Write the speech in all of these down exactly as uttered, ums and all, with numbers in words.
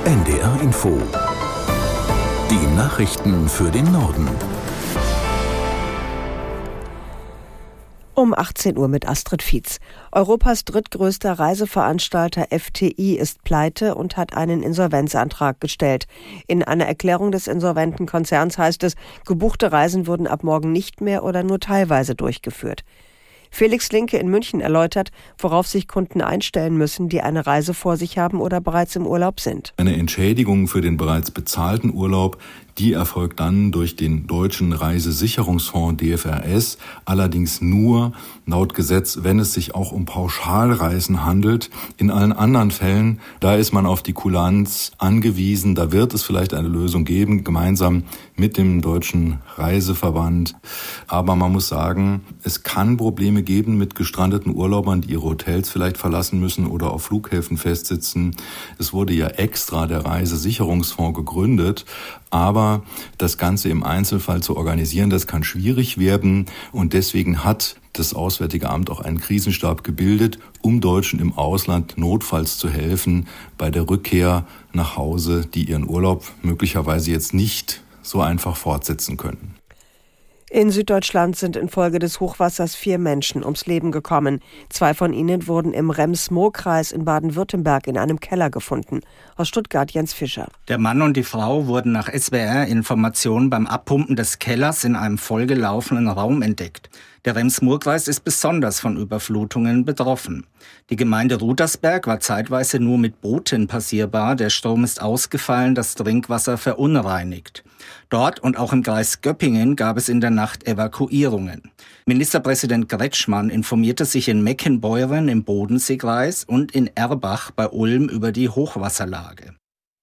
N D R Info. Die Nachrichten für den Norden. Um achtzehn Uhr mit Astrid Fietz. Europas drittgrößter Reiseveranstalter F T I ist pleite und hat einen Insolvenzantrag gestellt. In einer Erklärung des insolventen Konzerns heißt es, gebuchte Reisen würden ab morgen nicht mehr oder nur teilweise durchgeführt. Felix Linke in München erläutert, worauf sich Kunden einstellen müssen, die eine Reise vor sich haben oder bereits im Urlaub sind. Eine Entschädigung für den bereits bezahlten Urlaub, die erfolgt dann durch den Deutschen Reisesicherungsfonds D F R S, allerdings nur laut Gesetz, wenn es sich auch um Pauschalreisen handelt. In allen anderen Fällen, da ist man auf die Kulanz angewiesen, da wird es vielleicht eine Lösung geben, gemeinsam mit dem Deutschen Reiseverband. Aber man muss sagen, es kann Probleme geben mit gestrandeten Urlaubern, die ihre Hotels vielleicht verlassen müssen oder auf Flughäfen festsitzen. Es wurde ja extra der Reisesicherungsfonds gegründet, aber das Ganze im Einzelfall zu organisieren, das kann schwierig werden. Und deswegen hat das Auswärtige Amt auch einen Krisenstab gebildet, um Deutschen im Ausland notfalls zu helfen bei der Rückkehr nach Hause, die ihren Urlaub möglicherweise jetzt nicht so einfach fortsetzen können. In Süddeutschland sind infolge des Hochwassers vier Menschen ums Leben gekommen. Zwei von ihnen wurden im Rems-Murr-Kreis in Baden-Württemberg in einem Keller gefunden. Aus Stuttgart Jens Fischer. Der Mann und die Frau wurden nach S W R-Informationen beim Abpumpen des Kellers in einem vollgelaufenen Raum entdeckt. Der Rems-Murr-Kreis ist besonders von Überflutungen betroffen. Die Gemeinde Rudersberg war zeitweise nur mit Booten passierbar. Der Strom ist ausgefallen, das Trinkwasser verunreinigt. Dort und auch im Kreis Göppingen gab es in der Nacht Evakuierungen. Ministerpräsident Kretschmann informierte sich in Meckenbeuren im Bodenseekreis und in Erbach bei Ulm über die Hochwasserlage.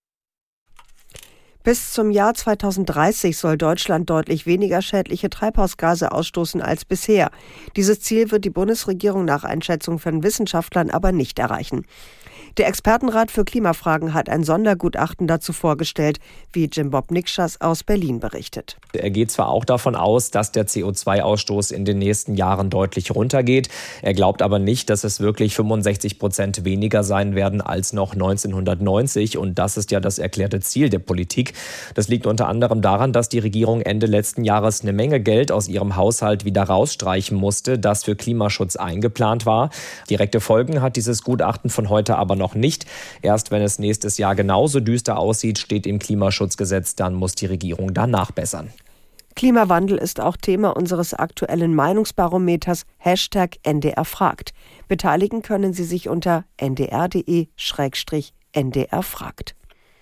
Bis zum Jahr zweitausenddreißig soll Deutschland deutlich weniger schädliche Treibhausgase ausstoßen als bisher. Dieses Ziel wird die Bundesregierung nach Einschätzung von Wissenschaftlern aber nicht erreichen. Der Expertenrat für Klimafragen hat ein Sondergutachten dazu vorgestellt, wie Jim Bob Nikschas aus Berlin berichtet. Er geht zwar auch davon aus, dass der C O zwei Ausstoß in den nächsten Jahren deutlich runtergeht. Er glaubt aber nicht, dass es wirklich fünfundsechzig Prozent weniger sein werden als noch neunzehnhundertneunzig. Und das ist ja das erklärte Ziel der Politik. Das liegt unter anderem daran, dass die Regierung Ende letzten Jahres eine Menge Geld aus ihrem Haushalt wieder rausstreichen musste, das für Klimaschutz eingeplant war. Direkte Folgen hat dieses Gutachten von heute aber noch nicht. Erst wenn es nächstes Jahr genauso düster aussieht, steht im Klimaschutzgesetz, dann muss die Regierung da nachbessern. Klimawandel ist auch Thema unseres aktuellen Meinungsbarometers Hashtag N D R fragt. Beteiligen können Sie sich unter n d r punkt d e slash n d r fragt.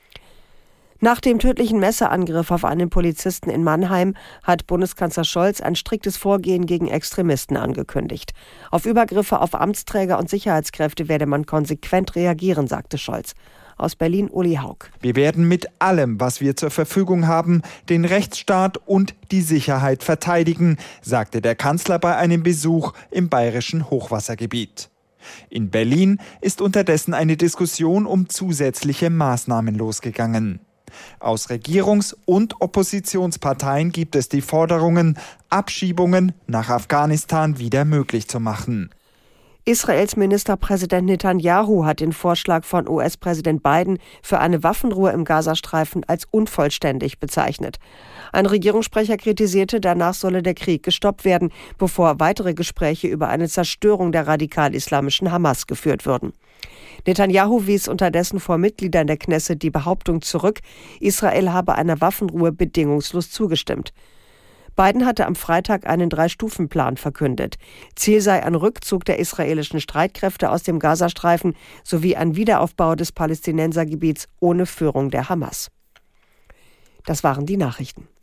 Nach dem tödlichen Messerangriff auf einen Polizisten in Mannheim hat Bundeskanzler Scholz ein striktes Vorgehen gegen Extremisten angekündigt. Auf Übergriffe auf Amtsträger und Sicherheitskräfte werde man konsequent reagieren, sagte Scholz. Aus Berlin Uli Haug. Wir werden mit allem, was wir zur Verfügung haben, den Rechtsstaat und die Sicherheit verteidigen, sagte der Kanzler bei einem Besuch im bayerischen Hochwassergebiet. In Berlin ist unterdessen eine Diskussion um zusätzliche Maßnahmen losgegangen. Aus Regierungs- und Oppositionsparteien gibt es die Forderungen, Abschiebungen nach Afghanistan wieder möglich zu machen. Israels Ministerpräsident Netanyahu hat den Vorschlag von U S-Präsident Biden für eine Waffenruhe im Gazastreifen als unvollständig bezeichnet. Ein Regierungssprecher kritisierte, danach solle der Krieg gestoppt werden, bevor weitere Gespräche über eine Zerstörung der radikal-islamischen Hamas geführt würden. Netanyahu wies unterdessen vor Mitgliedern der Knesset die Behauptung zurück, Israel habe einer Waffenruhe bedingungslos zugestimmt. Biden hatte am Freitag einen Drei-Stufen-Plan verkündet. Ziel sei ein Rückzug der israelischen Streitkräfte aus dem Gazastreifen sowie ein Wiederaufbau des Palästinensergebiets ohne Führung der Hamas. Das waren die Nachrichten.